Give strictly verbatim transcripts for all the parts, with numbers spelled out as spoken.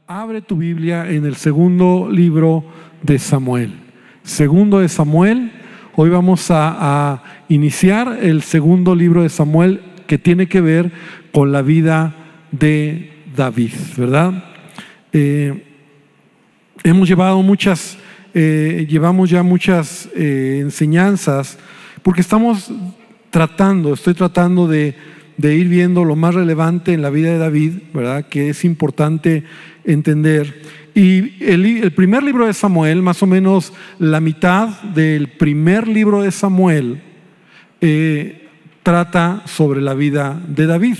Abre tu Biblia en el segundo libro de Samuel. Segundo de Samuel. Hoy vamos a, a iniciar el segundo libro de Samuel, que tiene que ver con la vida de David, ¿verdad? Eh, hemos llevado muchas, eh, llevamos ya muchas eh, enseñanzas, porque estamos tratando, estoy tratando de, de ir viendo lo más relevante en la vida de David, ¿verdad? Que es importante entender. Y el, el primer libro de Samuel, más o menos la mitad del primer libro de Samuel, eh, trata sobre la vida de David.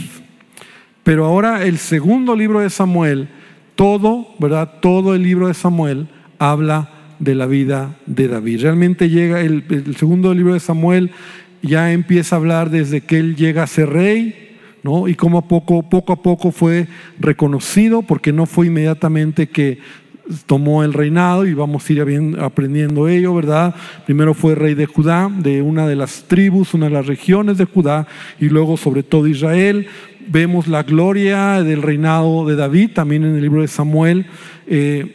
Pero ahora el segundo libro de Samuel, todo, ¿verdad? Todo el libro de Samuel habla de la vida de David. Realmente llega el, el segundo libro de Samuel, ya empieza a hablar desde que él llega a ser rey, ¿no? Y cómo a poco, poco a poco fue reconocido, porque no fue inmediatamente que tomó el reinado, y vamos a ir aprendiendo ello, ¿verdad? Primero fue rey de Judá, de una de las tribus, una de las regiones de Judá, y luego sobre todo Israel. Vemos la gloria del reinado de David también en el libro de Samuel, eh,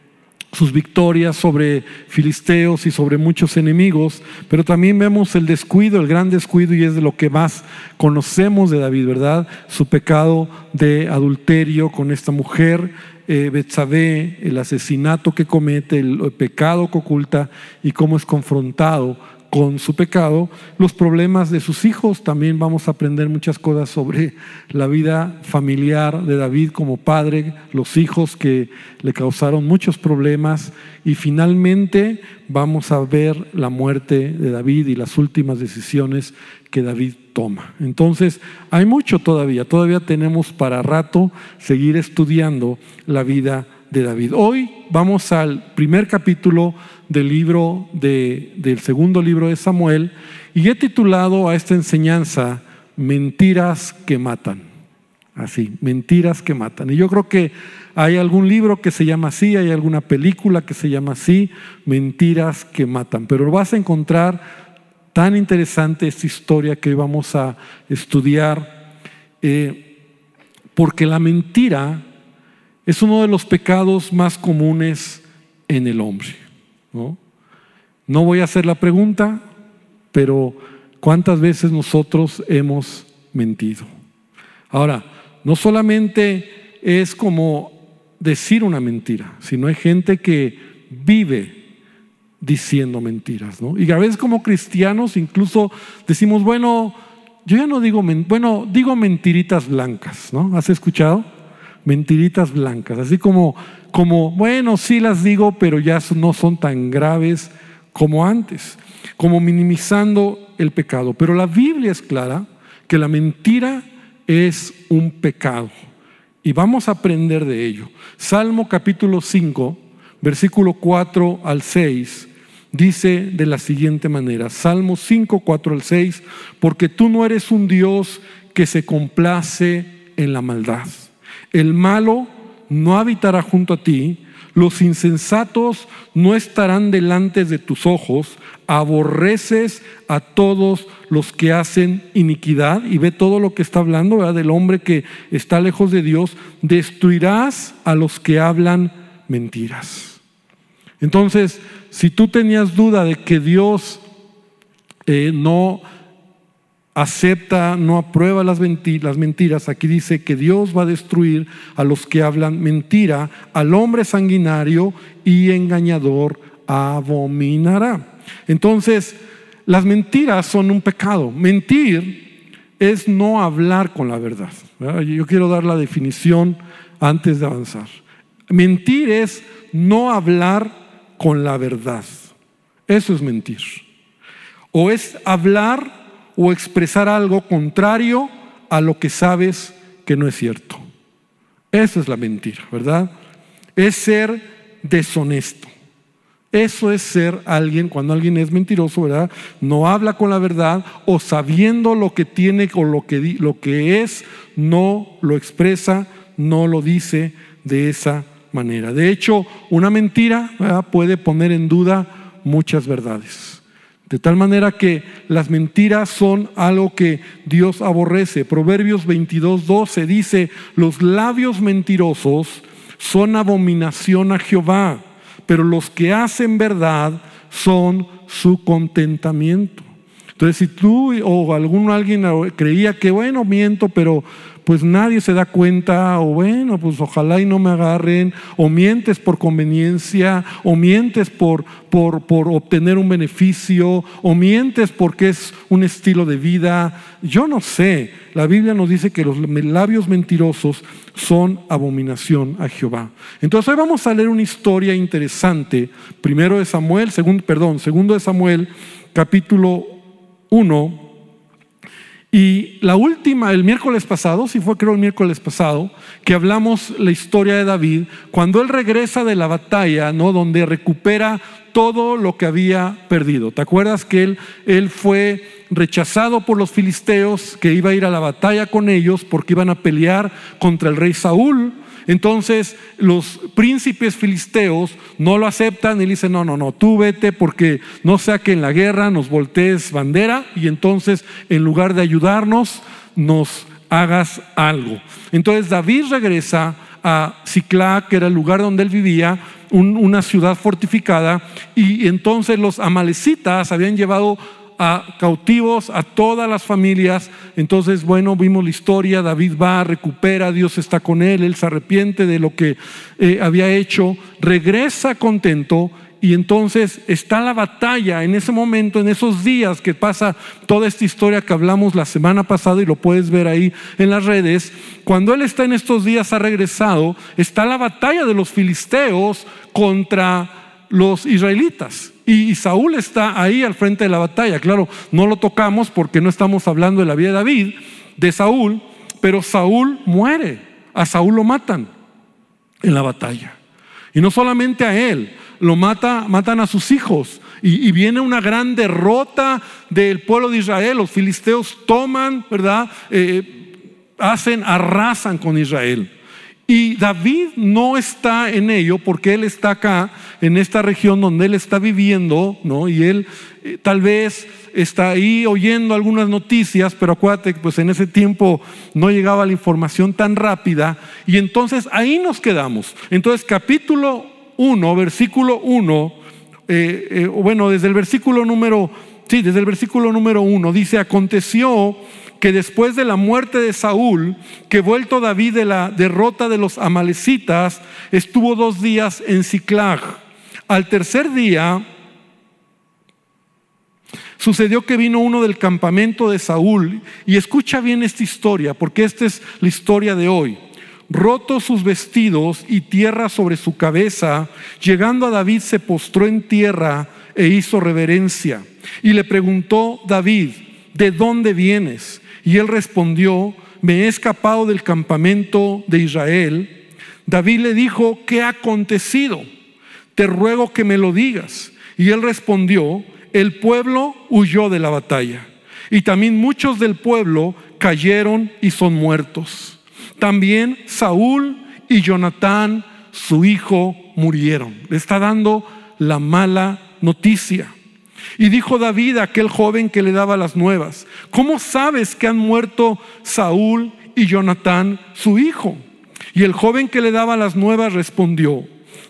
sus victorias sobre filisteos y sobre muchos enemigos, pero también vemos el descuido, el gran descuido, y es de lo que más conocemos de David, ¿verdad? Su pecado de adulterio con esta mujer, eh, Betsabé, el asesinato que comete, el, el pecado que oculta y cómo es confrontado con su pecado, los problemas de sus hijos. También vamos a aprender muchas cosas sobre la vida familiar de David como padre, los hijos que le causaron muchos problemas, y finalmente vamos a ver la muerte de David y las últimas decisiones que David toma. Entonces hay mucho todavía, todavía tenemos para rato seguir estudiando la vida de David. Hoy vamos al primer capítulo del libro de, del segundo libro de Samuel, y he titulado a esta enseñanza Mentiras que matan. Así, mentiras que matan. Y yo creo que hay algún libro que se llama así, hay alguna película que se llama así, Mentiras que matan. Pero vas a encontrar tan interesante esta historia que hoy vamos a estudiar, eh, porque la mentira es uno de los pecados más comunes en el hombre, ¿no? No voy a hacer la pregunta, pero ¿cuántas veces nosotros hemos mentido? Ahora, no solamente es como decir una mentira, sino hay gente que vive diciendo mentiras, ¿no? Y a veces como cristianos incluso decimos, bueno, yo ya no digo, bueno, digo mentiritas blancas, ¿no? ¿Has escuchado? Mentiritas blancas, así como, como, bueno, sí las digo, pero ya no son tan graves como antes, como minimizando el pecado. Pero la Biblia es clara que la mentira es un pecado, y vamos a aprender de ello. Salmo capítulo cinco, versículo cuatro al seis, dice de la siguiente manera, Salmo cinco, cuatro al seis, porque tú no eres un Dios que se complace en la maldad. El malo no habitará junto a ti, los insensatos no estarán delante de tus ojos. Aborreces a todos los que hacen iniquidad. Y ve todo lo que está hablando, ¿verdad? Del hombre que está lejos de Dios. Destruirás a los que hablan mentiras. Entonces, si tú tenías duda de que Dios eh, no acepta, no aprueba las mentiras, aquí dice que Dios va a destruir a los que hablan mentira, al hombre sanguinario y engañador abominará. Entonces, las mentiras son un pecado. Mentir es no hablar con la verdad, ¿verdad? Yo quiero dar la definición antes de avanzar. Mentir es no hablar con la verdad. Eso es mentir. O es hablar o expresar algo contrario a lo que sabes que no es cierto. Esa es la mentira, ¿verdad? Es ser deshonesto. Eso es ser alguien, cuando alguien es mentiroso, ¿verdad? No habla con la verdad, o sabiendo lo que tiene o lo que, lo que es, no lo expresa, no lo dice de esa manera. De hecho, una mentira, ¿verdad?, puede poner en duda muchas verdades. De tal manera que las mentiras son algo que Dios aborrece. Proverbios veintidós, doce dice, los labios mentirosos son abominación a Jehová, pero los que hacen verdad son su contentamiento. Entonces, si tú o algún alguien creía que, bueno, miento, pero pues nadie se da cuenta, o bueno, pues ojalá y no me agarren, o mientes por conveniencia, o mientes por, por, por obtener un beneficio, o mientes porque es un estilo de vida. Yo no sé, la Biblia nos dice que los labios mentirosos son abominación a Jehová. Entonces hoy vamos a leer una historia interesante, primero de Samuel, segundo, perdón, segundo de Samuel, capítulo uno. Y la última, el miércoles pasado, sí fue creo el miércoles pasado, que hablamos la historia de David, cuando él regresa de la batalla, ¿no? Donde recupera todo lo que había perdido. ¿Te acuerdas que él, él fue rechazado por los filisteos, que iba a ir a la batalla con ellos porque iban a pelear contra el rey Saúl? Entonces los príncipes filisteos no lo aceptan y le dicen, no, no, no, tú vete porque no sea que en la guerra nos voltees bandera y entonces en lugar de ayudarnos nos hagas algo. Entonces David regresa a Siclag, que era el lugar donde él vivía, un, una ciudad fortificada, y entonces los amalecitas habían llevado a cautivos a todas las familias. Entonces, bueno, vimos la historia, David va, recupera, Dios está con él, él se arrepiente de lo que eh, había hecho, regresa contento, y entonces está la batalla en ese momento, en esos días que pasa toda esta historia que hablamos la semana pasada, y lo puedes ver ahí en las redes. Cuando él está en estos días, ha regresado, está la batalla de los filisteos contra los israelitas. Y Saúl está ahí al frente de la batalla. Claro, no lo tocamos porque no estamos hablando de la vida de David, de Saúl, pero Saúl muere. A Saúl lo matan en la batalla. Y no solamente a él, lo mata, matan a sus hijos. Y, y viene una gran derrota del pueblo de Israel. Los filisteos toman, ¿verdad? Eh, hacen, arrasan con Israel. Y David no está en ello porque él está acá en esta región donde él está viviendo, ¿no? Y él eh, tal vez está ahí oyendo algunas noticias, pero acuérdate que pues en ese tiempo no llegaba la información tan rápida, y entonces ahí nos quedamos. Entonces capítulo uno, versículo uno, eh, eh, bueno, desde el versículo número, sí, desde el versículo número uno, dice: aconteció que después de la muerte de Saúl, que vuelto David de la derrota de los amalecitas, estuvo dos días en Siclag. Al tercer día sucedió que vino uno del campamento de Saúl, y escucha bien esta historia, porque esta es la historia de hoy. Rotos sus vestidos y tierra sobre su cabeza, llegando a David se postró en tierra e hizo reverencia. Y le preguntó David: ¿de dónde vienes? Y él respondió: me he escapado del campamento de Israel. David le dijo: ¿qué ha acontecido? Te ruego que me lo digas. Y él respondió: el pueblo huyó de la batalla, y también muchos del pueblo cayeron y son muertos. También Saúl y Jonatán, su hijo, murieron. Le está dando la mala noticia. Y dijo David a aquel joven que le daba las nuevas: ¿cómo sabes que han muerto Saúl y Jonatán, su hijo? Y el joven que le daba las nuevas respondió: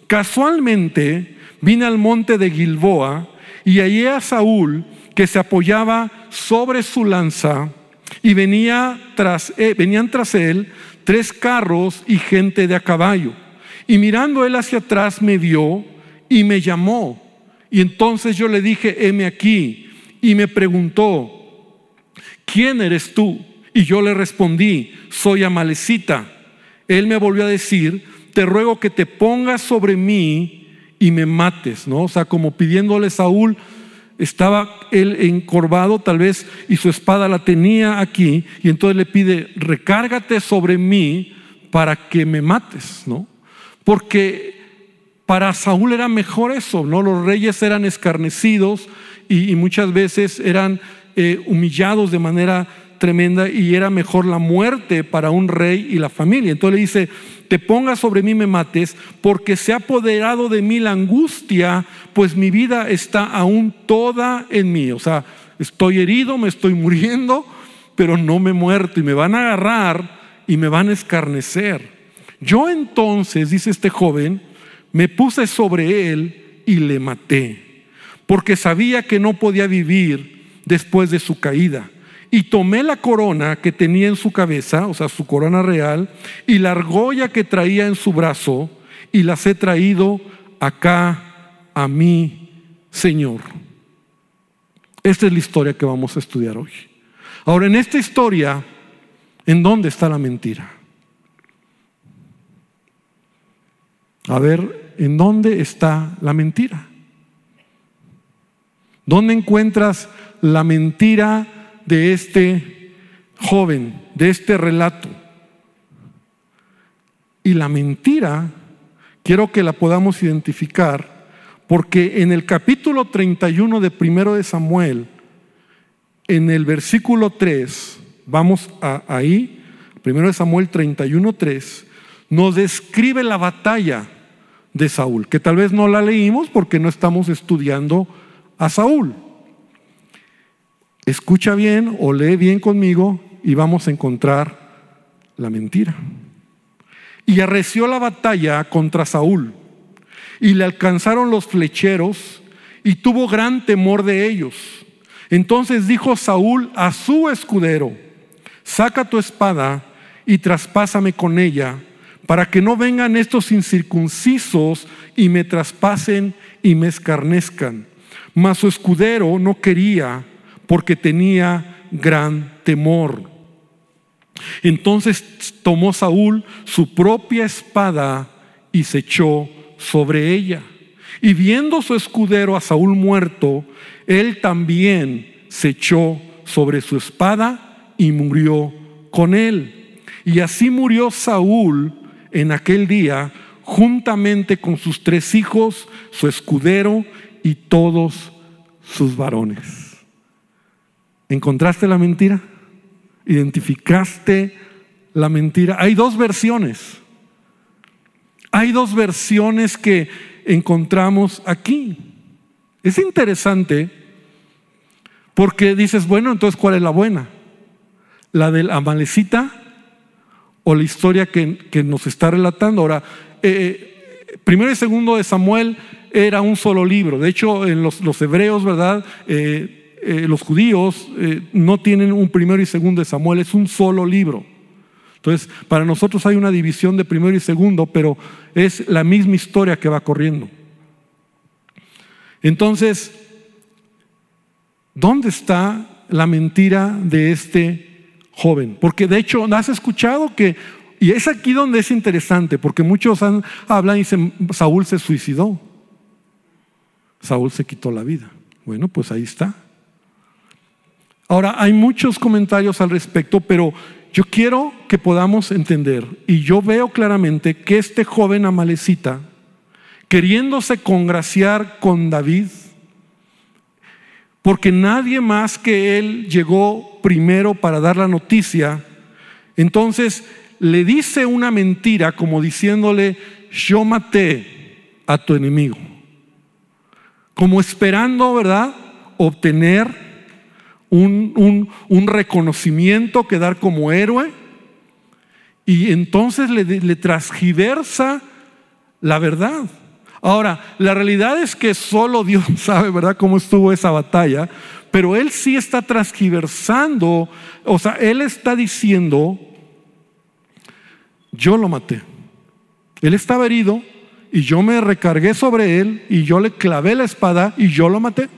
casualmente vine al monte de Gilboa y hallé a Saúl que se apoyaba sobre su lanza, y venía tras, eh, venían tras él tres carros y gente de a caballo. Y mirando él hacia atrás me vio y me llamó. Y entonces yo le dije: heme aquí. Y me preguntó: ¿quién eres tú? Y yo le respondí: soy amalecita. Él me volvió a decir: te ruego que te pongas sobre mí y me mates, ¿no? O sea, como pidiéndole a Saúl. Estaba él encorvado tal vez, y su espada la tenía aquí, y entonces le pide: recárgate sobre mí para que me mates, ¿no? Porque para Saúl era mejor eso, ¿no? Los reyes eran escarnecidos y, y muchas veces eran eh, humillados de manera tremenda, y era mejor la muerte para un rey y la familia. Entonces le dice: te pongas sobre mí y me mates, porque se ha apoderado de mí la angustia, pues mi vida está aún toda en mí. O sea, estoy herido, me estoy muriendo, pero no me he muerto, y me van a agarrar y me van a escarnecer. Yo entonces, dice este joven, me puse sobre él y le maté, porque sabía que no podía vivir después de su caída. Y tomé la corona que tenía en su cabeza, o sea, su corona real, y la argolla que traía en su brazo, y las he traído acá a mi Señor. Esta es la historia que vamos a estudiar hoy. Ahora, en esta historia, ¿en dónde está la mentira? A ver, ¿en dónde está la mentira? ¿Dónde encuentras la mentira de este joven, de este relato? Y la mentira, quiero que la podamos identificar, porque en el capítulo treinta y uno de Primero de Samuel, en el versículo tres, vamos a, ahí, Primero de Samuel treinta y uno, tres, nos describe la batalla de Saúl, que tal vez no la leímos porque no estamos estudiando a Saúl. Escucha bien o lee bien conmigo y vamos a encontrar la mentira. Y arreció la batalla contra Saúl, y le alcanzaron los flecheros, y tuvo gran temor de ellos. Entonces dijo Saúl a su escudero: saca tu espada y traspásame con ella, para que no vengan estos incircuncisos y me traspasen y me escarnezcan. Mas su escudero no quería, porque tenía gran temor. Entonces tomó Saúl su propia espada y se echó sobre ella. Y viendo su escudero a Saúl muerto, él también se echó sobre su espada y murió con él. Y así murió Saúl en aquel día, juntamente con sus tres hijos, su escudero y todos sus varones. ¿Encontraste la mentira? ¿Identificaste la mentira? Hay dos versiones. Hay dos versiones que encontramos aquí. Es interesante porque dices, bueno, entonces ¿cuál es la buena? ¿La del Amalecita o la historia que, que nos está relatando? Ahora, eh, primero y segundo de Samuel era un solo libro. De hecho, en los, los hebreos, ¿verdad? Eh, Eh, los judíos eh, no tienen un primero y segundo de Samuel, es un solo libro. Entonces, para nosotros hay una división de primero y segundo, pero es la misma historia que va corriendo. Entonces, ¿dónde está la mentira de este joven? Porque de hecho, ¿has escuchado que, y es aquí donde es interesante, porque muchos han, hablan y dicen, Saúl se suicidó, Saúl se quitó la vida? Bueno, pues ahí está. Ahora, hay muchos comentarios al respecto, pero yo quiero que podamos entender, y yo veo claramente que este joven amalecita, queriéndose congraciar con David, porque nadie más que él llegó primero para dar la noticia, entonces le dice una mentira como diciéndole: yo maté a tu enemigo, como esperando, ¿verdad?, obtener Un, un, un reconocimiento, quedar como héroe, y entonces le, le transgiversa la verdad. Ahora, la realidad es que solo Dios sabe, ¿verdad?, cómo estuvo esa batalla, pero él sí está transgiversando, o sea, él está diciendo: yo lo maté. Él estaba herido y yo me recargué sobre él y yo le clavé la espada y yo lo maté.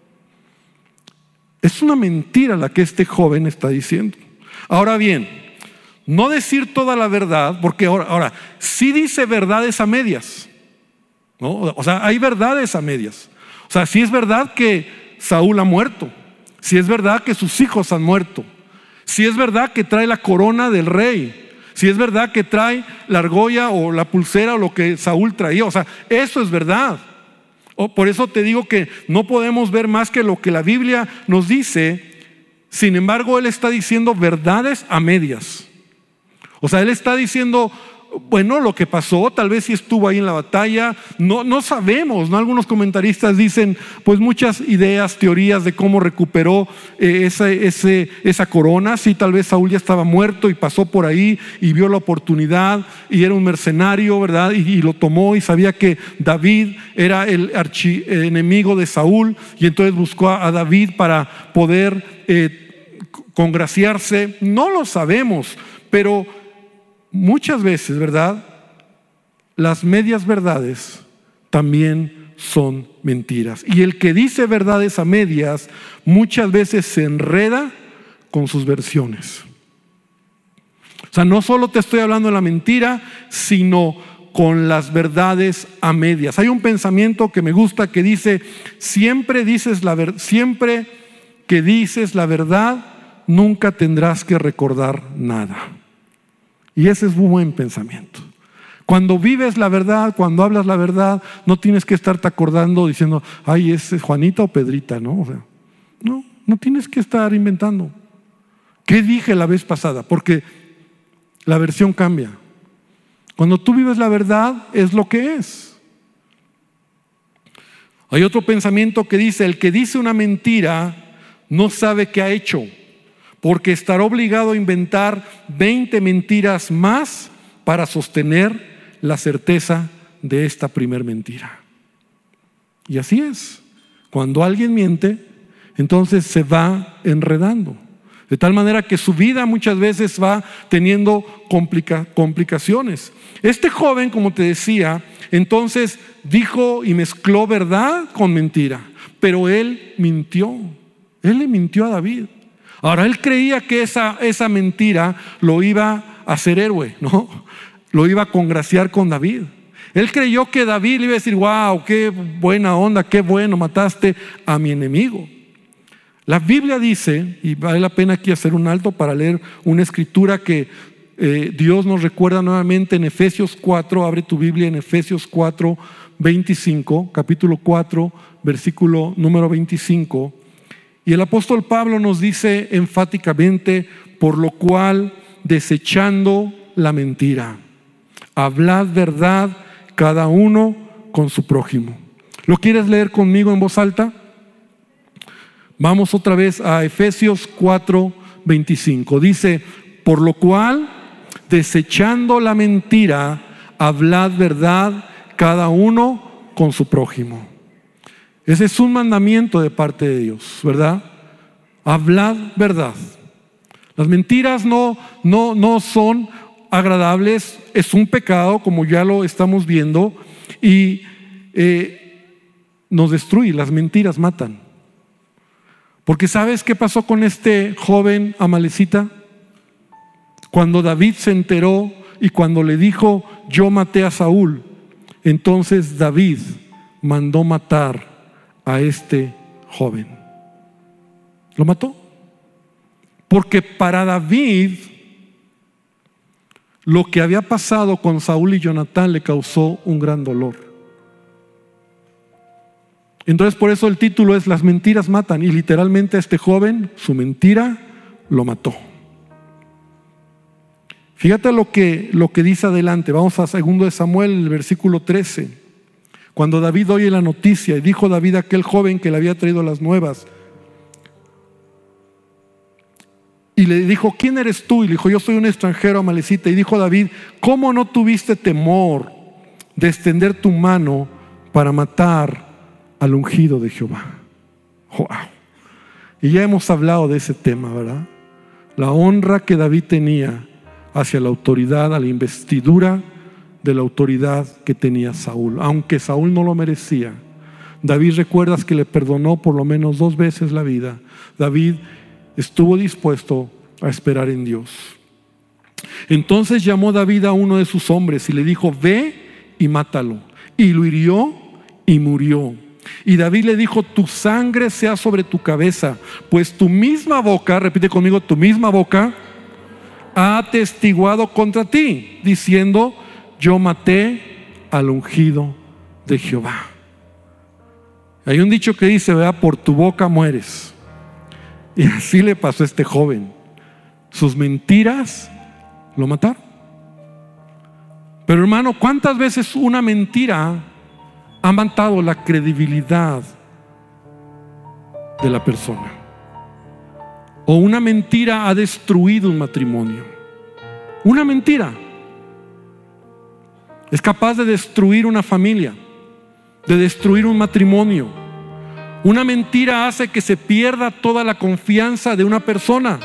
Es una mentira la que este joven está diciendo. Ahora bien, no decir toda la verdad, porque ahora, ahora sí dice verdades a medias, ¿no? O sea, hay verdades a medias. O sea, sí es verdad que Saúl ha muerto, sí es verdad que sus hijos han muerto, sí es verdad que trae la corona del rey, sí es verdad que trae la argolla o la pulsera o lo que Saúl traía. O sea, eso es verdad. Por eso te digo que no podemos ver más que lo que la Biblia nos dice. Sin embargo, él está diciendo verdades a medias. O sea, él está diciendo bueno, lo que pasó, tal vez sí estuvo ahí en la batalla, no, no sabemos, ¿no? Algunos comentaristas dicen pues muchas ideas, teorías de cómo recuperó eh, esa, ese, esa corona. Sí, tal vez Saúl ya estaba muerto y pasó por ahí y vio la oportunidad y era un mercenario, ¿verdad? Y, y lo tomó y sabía que David era el archienemigo de Saúl y entonces buscó a, a David para poder eh, congraciarse. No lo sabemos, pero muchas veces, ¿verdad?, las medias verdades también son mentiras. Y el que dice verdades a medias muchas veces se enreda con sus versiones. O sea, no solo te estoy hablando de la mentira, sino con las verdades a medias. Hay un pensamiento que me gusta que dice: siempre dices la ver- siempre que dices la verdad, nunca tendrás que recordar nada. Y ese es un buen pensamiento. Cuando vives la verdad, cuando hablas la verdad, no tienes que estarte acordando diciendo, ay, ¿es Juanita o Pedrita? No, o sea, no, no tienes que estar inventando. ¿Qué dije la vez pasada? Porque la versión cambia. Cuando tú vives la verdad, es lo que es. Hay otro pensamiento que dice: el que dice una mentira no sabe qué ha hecho, porque estará obligado a inventar veinte mentiras más para sostener la certeza de esta primer mentira. Y así es. Cuando alguien miente, entonces se va enredando, de tal manera que su vida muchas veces va teniendo complica- complicaciones. Este joven, como te decía, entonces dijo y mezcló verdad con mentira, pero él mintió. Él le mintió a David. Ahora, él creía que esa, esa mentira lo iba a hacer héroe, ¿no? Lo iba a congraciar con David. Él creyó que David le iba a decir: wow, qué buena onda, qué bueno, mataste a mi enemigo. La Biblia dice, y vale la pena aquí hacer un alto para leer una escritura que eh, Dios nos recuerda nuevamente en Efesios cuatro. Abre tu Biblia en Efesios cuatro, veinticinco, capítulo cuatro, versículo número veinticinco. Y el apóstol Pablo nos dice enfáticamente: por lo cual, desechando la mentira, hablad verdad cada uno con su prójimo. ¿Lo quieres leer conmigo en voz alta? Vamos otra vez a Efesios cuatro, veinticinco. Dice: por lo cual, desechando la mentira, hablad verdad cada uno con su prójimo. Ese es un mandamiento de parte de Dios, ¿verdad? Hablad verdad. Las mentiras no, no, no son agradables, es un pecado, como ya lo estamos viendo, y eh, nos destruye. Las mentiras matan. Porque ¿sabes qué pasó con este joven amalecita? Cuando David se enteró y cuando le dijo: yo maté a Saúl, entonces David mandó matar a este joven. Lo mató. Porque para David, lo que había pasado con Saúl y Jonatán le causó un gran dolor. Entonces, por eso el título es: las mentiras matan. Y literalmente a este joven, su mentira lo mató. Fíjate lo que, lo que dice adelante. Vamos a segundo de Samuel, el versículo trece. Cuando David oye la noticia, y dijo David a aquel joven que le había traído las nuevas, y le dijo: ¿quién eres tú? Y le dijo: yo soy un extranjero amalecita. Y dijo David: ¿cómo no tuviste temor de extender tu mano para matar al ungido de Jehová? Wow. Y ya hemos hablado de ese tema, ¿verdad? La honra que David tenía hacia la autoridad, a la investidura de la autoridad que tenía Saúl, aunque Saúl no lo merecía. David, recuerdas que le perdonó por lo menos dos veces la vida. David estuvo dispuesto a esperar en Dios. Entonces llamó David a uno de sus hombres y le dijo: ve y mátalo. Y lo hirió y murió. Y David le dijo: tu sangre sea sobre tu cabeza, pues tu misma boca, repite conmigo, tu misma boca ha atestiguado contra ti, diciendo: yo maté al ungido de Jehová. Hay un dicho que dice, ¿verdad? Por tu boca mueres. Y así le pasó a este joven. Sus mentiras lo mataron. Pero hermano, ¿cuántas veces una mentira ha matado la credibilidad de la persona? O una mentira ha destruido un matrimonio. Una mentira es capaz de destruir una familia, de destruir un matrimonio. Una mentira hace que se pierda toda la confianza de una persona.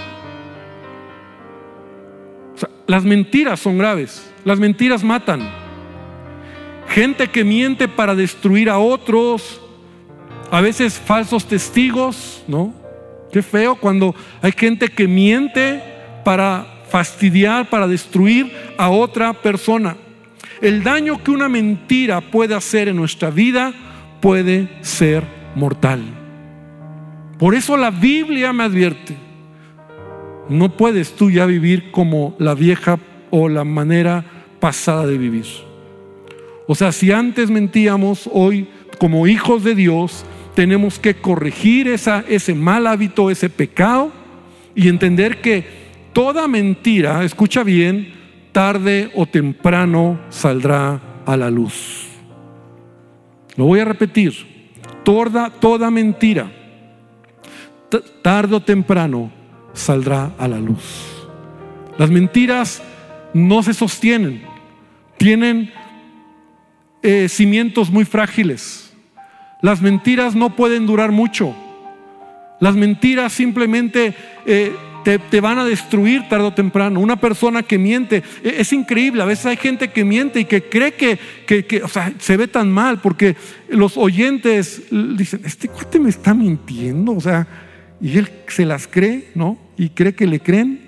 O sea, las mentiras son graves. Las mentiras matan. Gente que miente para destruir a otros, a veces falsos testigos, ¿no? Qué feo cuando hay gente que miente para fastidiar, para destruir a otra persona. El daño que una mentira puede hacer en nuestra vida puede ser mortal. Por eso la Biblia me advierte: no puedes tú ya vivir como la vieja o la manera pasada de vivir. O sea, si antes mentíamos, hoy como hijos de Dios tenemos que corregir esa, ese mal hábito, ese pecado, y entender que toda mentira, escucha bien, tarde o temprano saldrá a la luz. Lo voy a repetir: toda, toda mentira, t- tarde o temprano saldrá a la luz. Las mentiras no se sostienen, tienen eh, cimientos muy frágiles. Las mentiras no pueden durar mucho. Las mentiras simplemente eh, te, te van a destruir tarde o temprano. Una persona que miente, eh, es increíble. A veces hay gente que miente y que cree que, que, que o sea, se ve tan mal, porque los oyentes dicen: este cuate me está mintiendo, o sea, y él se las cree, ¿no? Y cree que le creen.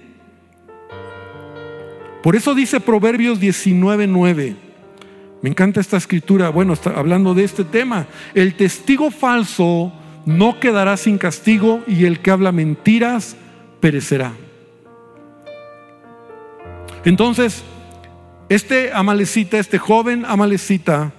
Por eso dice Proverbios diecinueve nueve. Me encanta esta escritura. Bueno, está hablando de este tema: el testigo falso no quedará sin castigo, y el que habla mentiras perecerá. Entonces, este amalecita, este joven amalecita,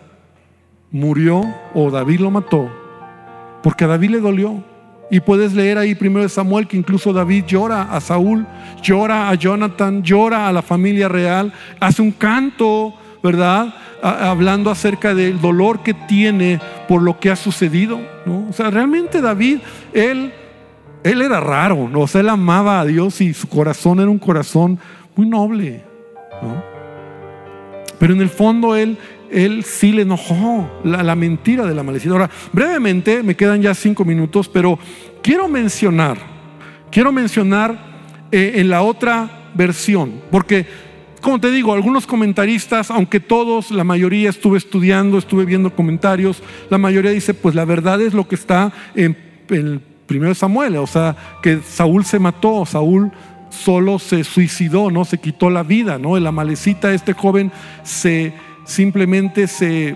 murió, o David lo mató, porque a David le dolió. Y puedes leer ahí primero de Samuel que incluso David llora a Saúl, llora a Jonathan, llora a la familia real, hace un canto, ¿verdad? A, hablando acerca del dolor que tiene por lo que ha sucedido, ¿no? O sea, realmente David, él, él era raro, ¿no? O sea, él amaba a Dios y su corazón era un corazón muy noble, ¿no? Pero en el fondo él, él sí le enojó la, la mentira de la malecita. Ahora, brevemente, me quedan ya cinco minutos, pero quiero mencionar, quiero mencionar eh, en la otra versión, porque, como te digo, algunos comentaristas, aunque todos, la mayoría estuve estudiando, estuve viendo comentarios, la mayoría dice: pues la verdad es lo que está en, en el primero de Samuel, o sea, que Saúl se mató, Saúl solo se suicidó, ¿no? Se quitó la vida, ¿no? El amalecita, este joven, se simplemente se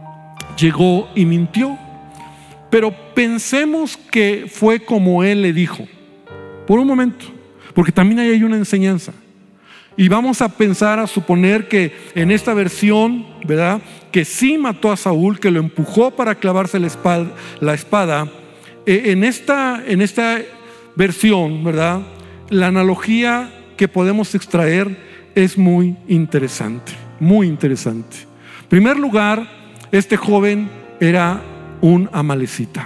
llegó y mintió. Pero pensemos que fue como él le dijo, por un momento, porque también ahí hay una enseñanza. Y vamos a pensar, a suponer que en esta versión, ¿verdad?, que sí mató a Saúl, que lo empujó para clavarse la espada, la espada. Eh, en esta, en esta versión, ¿verdad?, la analogía que podemos extraer es muy interesante, muy interesante. En primer lugar, este joven era un amalecita,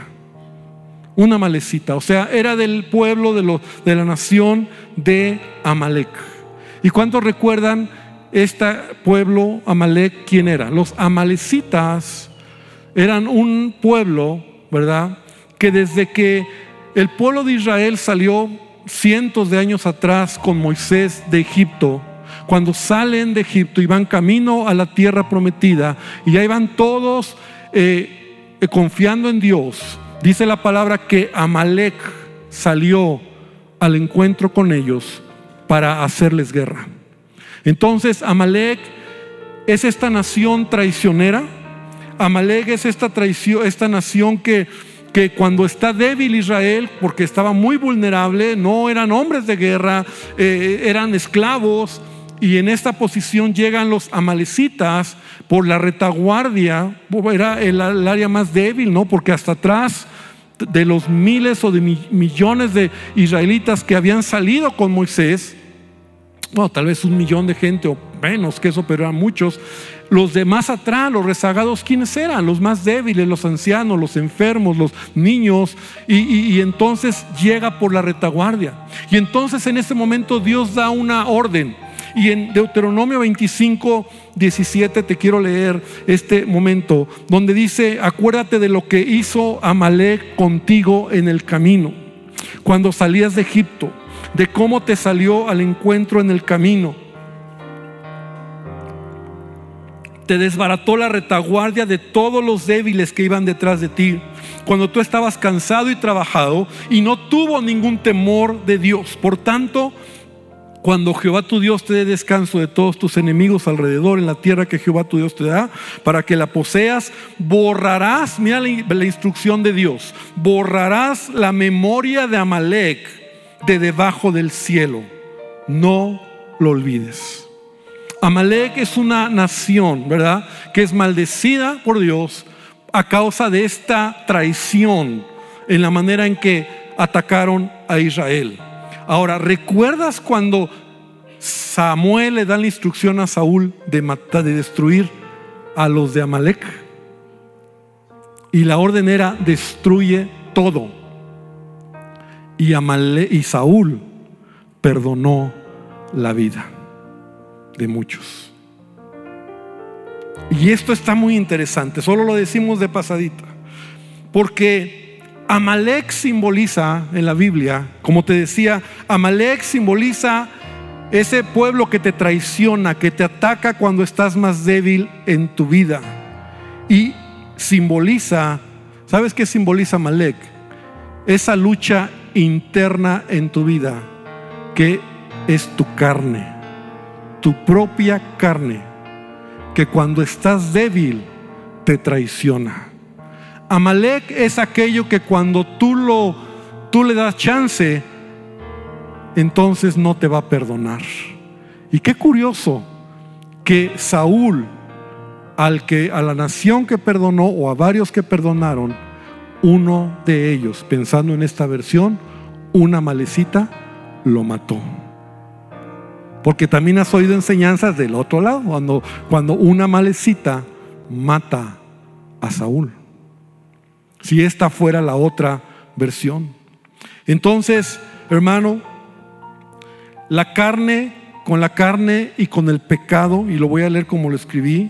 un amalecita, o sea, era del pueblo de, lo, de la nación de Amalek. ¿Y cuántos recuerdan este pueblo Amalek? ¿Quién era? Los amalecitas eran un pueblo, ¿verdad?, que desde que el pueblo de Israel salió cientos de años atrás con Moisés de Egipto, cuando salen de Egipto y van camino a la tierra prometida, y ahí van todos eh, eh, confiando en Dios, dice la palabra que Amalek salió al encuentro con ellos para hacerles guerra. Entonces Amalek es esta nación traicionera. Amalek es esta traición, esta nación que que cuando está débil Israel, porque estaba muy vulnerable, no eran hombres de guerra, eh, eran esclavos, y en esta posición llegan los amalecitas por la retaguardia. Era el, el área más débil, ¿no? Porque hasta atrás de los miles o de mi, millones de israelitas que habían salido con Moisés, bueno, tal vez un millón de gente o menos que eso, pero eran muchos. Los de más atrás, los rezagados, ¿quiénes eran? Los más débiles, los ancianos, los enfermos, los niños. Y, y, y entonces llega por la retaguardia. Y entonces en ese momento Dios da una orden. Y en Deuteronomio veinticinco, diecisiete te quiero leer este momento donde dice: acuérdate de lo que hizo Amalec contigo en el camino, cuando salías de Egipto, de cómo te salió al encuentro en el camino. Te desbarató la retaguardia de todos los débiles que iban detrás de ti, cuando tú estabas cansado y trabajado, y no tuvo ningún temor de Dios. Por tanto, cuando Jehová tu Dios te dé descanso de todos tus enemigos alrededor en la tierra que Jehová tu Dios te da, para que la poseas, borrarás, mira la, la instrucción de Dios, borrarás la memoria de Amalec de debajo del cielo. No lo olvides. Amalec es una nación, ¿verdad?, que es maldecida por Dios a causa de esta traición en la manera en que atacaron a Israel. Ahora, ¿recuerdas cuando Samuel le da la instrucción a Saúl de matar, de destruir a los de Amalec? Y la orden era: destruye todo. Y, Amalec, y Saúl perdonó la vida de muchos. Y esto está muy interesante, solo lo decimos de pasadita, porque Amalec simboliza en la Biblia, como te decía, Amalec simboliza ese pueblo que te traiciona, que te ataca cuando estás más débil en tu vida. Y simboliza, ¿sabes qué simboliza Amalec? Esa lucha interna en tu vida, que es tu carne, tu propia carne, que cuando estás débil te traiciona. Amalec es aquello que cuando tú, lo, tú le das chance, entonces no te va a perdonar. Y qué curioso que Saúl, al que, a la nación que perdonó, o a varios que perdonaron, uno de ellos, pensando en esta versión, una amalecita, lo mató. Porque también has oído enseñanzas del otro lado, cuando, cuando una amalecita mata a Saúl. Si esta fuera la otra versión. Entonces, hermano, la carne, con la carne y con el pecado, y lo voy a leer como lo escribí,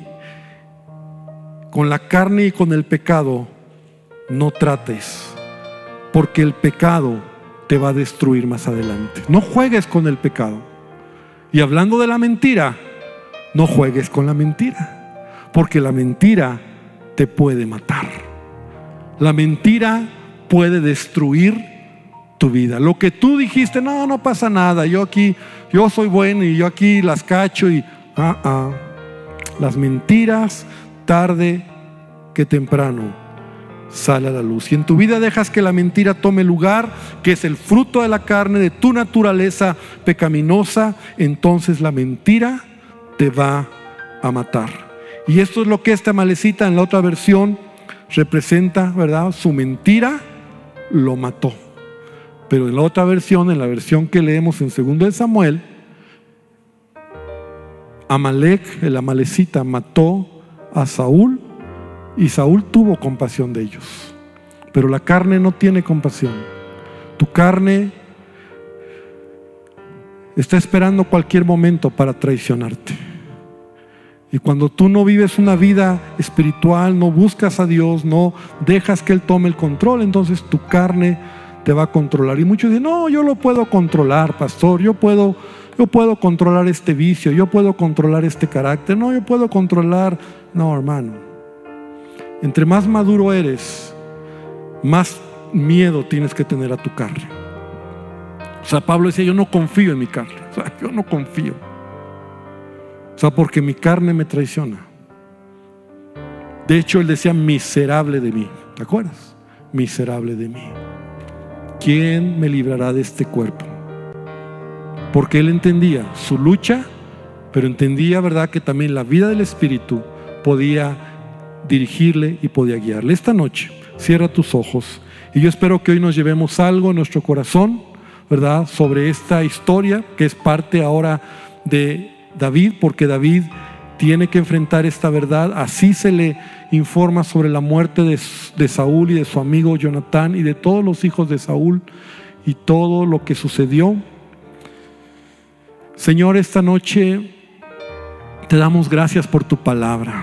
con la carne y con el pecado no trates, porque el pecado te va a destruir más adelante. No juegues con el pecado. Y hablando de la mentira, no juegues con la mentira, porque la mentira te puede matar. La mentira puede destruir tu vida. Lo que tú dijiste, no, no pasa nada, yo aquí, yo soy bueno y yo aquí las cacho y ah, ah. Las mentiras, tarde que temprano, sale a la luz. Y en tu vida dejas que la mentira tome lugar, que es el fruto de la carne, de tu naturaleza pecaminosa, entonces la mentira te va a matar. Y esto es lo que esta amalecita en la otra versión representa, ¿verdad? Su mentira lo mató. Pero en la otra versión, en la versión que leemos en segundo de Samuel, Amalec, el amalecita, mató a Saúl, y Saúl tuvo compasión de ellos. Pero la carne no tiene compasión. Tu carne está esperando cualquier momento para traicionarte. Y cuando tú no vives una vida espiritual, no buscas a Dios, no dejas que Él tome el control, entonces tu carne te va a controlar. Y muchos dicen, no, yo lo puedo controlar, pastor, yo puedo, yo puedo controlar este vicio, yo puedo controlar este carácter, no, yo puedo controlar. No, hermano. Entre más maduro eres, más miedo tienes que tener a tu carne. O sea, Pablo decía, yo no confío en mi carne. O sea, yo no confío. O sea, porque mi carne me traiciona. De hecho, él decía, miserable de mí. ¿Te acuerdas? Miserable de mí. ¿Quién me librará de este cuerpo? Porque él entendía su lucha, pero entendía, ¿verdad?, que también la vida del Espíritu podía dirigirle y podía guiarle. Esta noche, cierra tus ojos y yo espero que hoy nos llevemos algo en nuestro corazón, ¿verdad?, sobre esta historia que es parte ahora de David, porque David tiene que enfrentar esta verdad. Así se le informa sobre la muerte de, de Saúl y de su amigo Jonatán y de todos los hijos de Saúl y todo lo que sucedió. Señor, esta noche te damos gracias por tu palabra,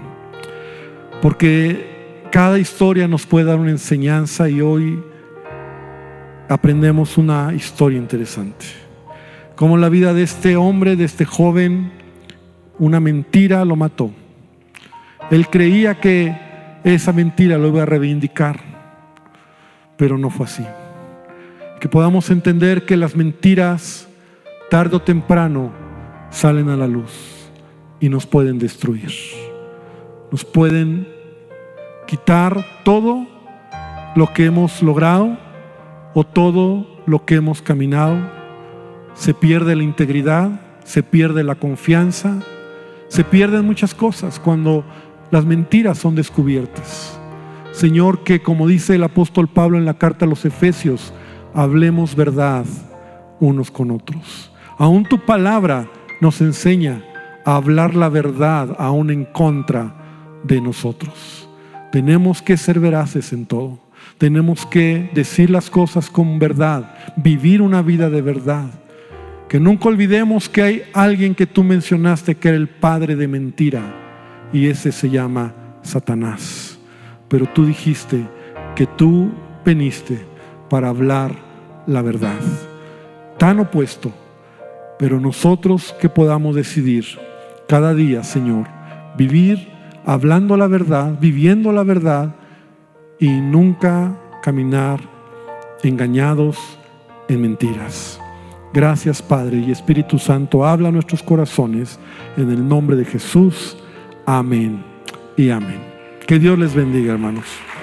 porque cada historia nos puede dar una enseñanza, y hoy aprendemos una historia interesante. Como la vida de este hombre, de este joven, una mentira lo mató. Él creía que esa mentira lo iba a reivindicar, pero no fue así. Que podamos entender que las mentiras, tarde o temprano, salen a la luz y nos pueden destruir. Nos pueden quitar todo lo que hemos logrado o todo lo que hemos caminado. Se pierde la integridad, se pierde la confianza, se pierden muchas cosas cuando las mentiras son descubiertas. Señor, que como dice el apóstol Pablo en la carta a los Efesios, hablemos verdad unos con otros. Aún tu palabra nos enseña a hablar la verdad aún en contra de nosotros. Tenemos que ser veraces en todo. Tenemos que decir las cosas con verdad, vivir una vida de verdad. Que nunca olvidemos que hay alguien que tú mencionaste que era el padre de mentira, y ese se llama Satanás. Pero tú dijiste que tú viniste para hablar la verdad. Tan opuesto, pero nosotros que podamos decidir cada día, Señor, vivir hablando la verdad, viviendo la verdad, y nunca caminar engañados en mentiras. Gracias, Padre, y Espíritu Santo, habla a nuestros corazones en el nombre de Jesús. Amén y amén. Que Dios les bendiga, hermanos.